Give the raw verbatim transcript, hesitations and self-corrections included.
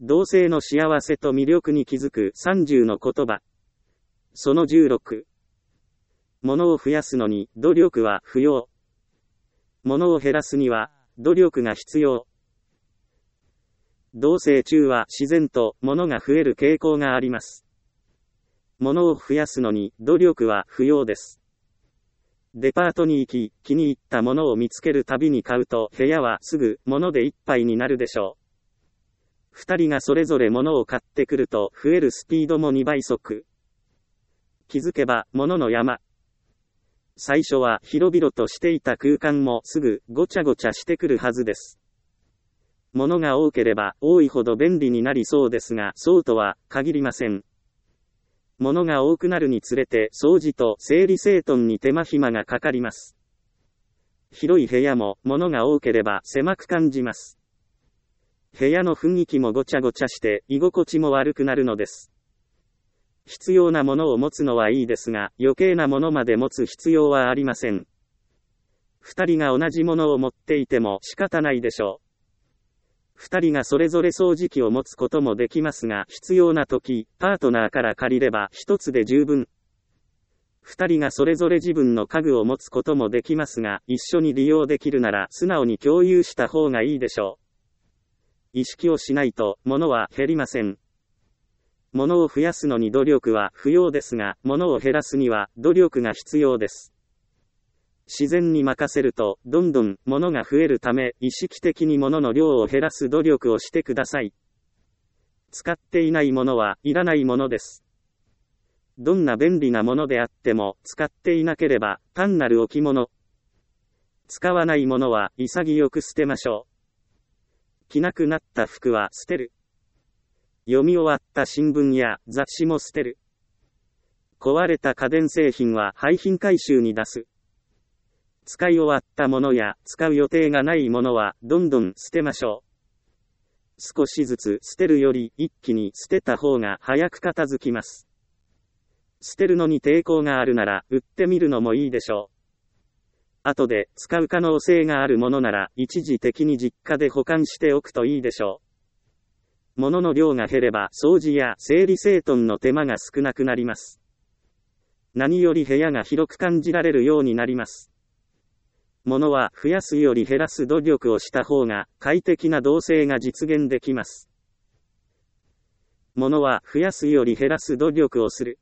同性の幸せと魅力に気づくさんじゅうの言葉。そのじゅうろく。物を増やすのに努力は不要。物を減らすには努力が必要。同棲中は自然と物が増える傾向があります。物を増やすのに努力は不要です。デパートに行き、気に入ったものを見つけるたびに買うと部屋はすぐ物でいっぱいになるでしょう。二人がそれぞれ物を買ってくると増えるスピードもにばい速。気づけば物の山。最初は広々としていた空間もすぐごちゃごちゃしてくるはずです。物が多ければ多いほど便利になりそうですが、そうとは限りません。物が多くなるにつれて掃除と整理整頓に手間暇がかかります。広い部屋も物が多ければ狭く感じます。部屋の雰囲気もごちゃごちゃして居心地も悪くなるのです。必要なものを持つのはいいですが、余計なものまで持つ必要はありません。二人が同じものを持っていても仕方ないでしょう。二人がそれぞれ掃除機を持つこともできますが、必要な時、パートナーから借りれば一つで十分。二人がそれぞれ自分の家具を持つこともできますが、一緒に利用できるなら素直に共有した方がいいでしょう。意識をしないと物は減りません。物を増やすのに努力は不要ですが、物を減らすには努力が必要です。自然に任せるとどんどん物が増えるため、意識的に物の量を減らす努力をしてください。使っていないものはいらないものです。どんな便利なものであっても使っていなければ単なる置物。使わないものは潔く捨てましょう。着なくなった服は捨てる。読み終わった新聞や雑誌も捨てる。壊れた家電製品は廃品回収に出す。使い終わったものや使う予定がないものはどんどん捨てましょう。少しずつ捨てるより一気に捨てた方が早く片付きます。捨てるのに抵抗があるなら売ってみるのもいいでしょう。後で使う可能性があるものなら一時的に実家で保管しておくといいでしょう。物の量が減れば掃除や整理整頓の手間が少なくなります。何より部屋が広く感じられるようになります。物は増やすより減らす努力をした方が快適な同棲が実現できます。物は増やすより減らす努力をする。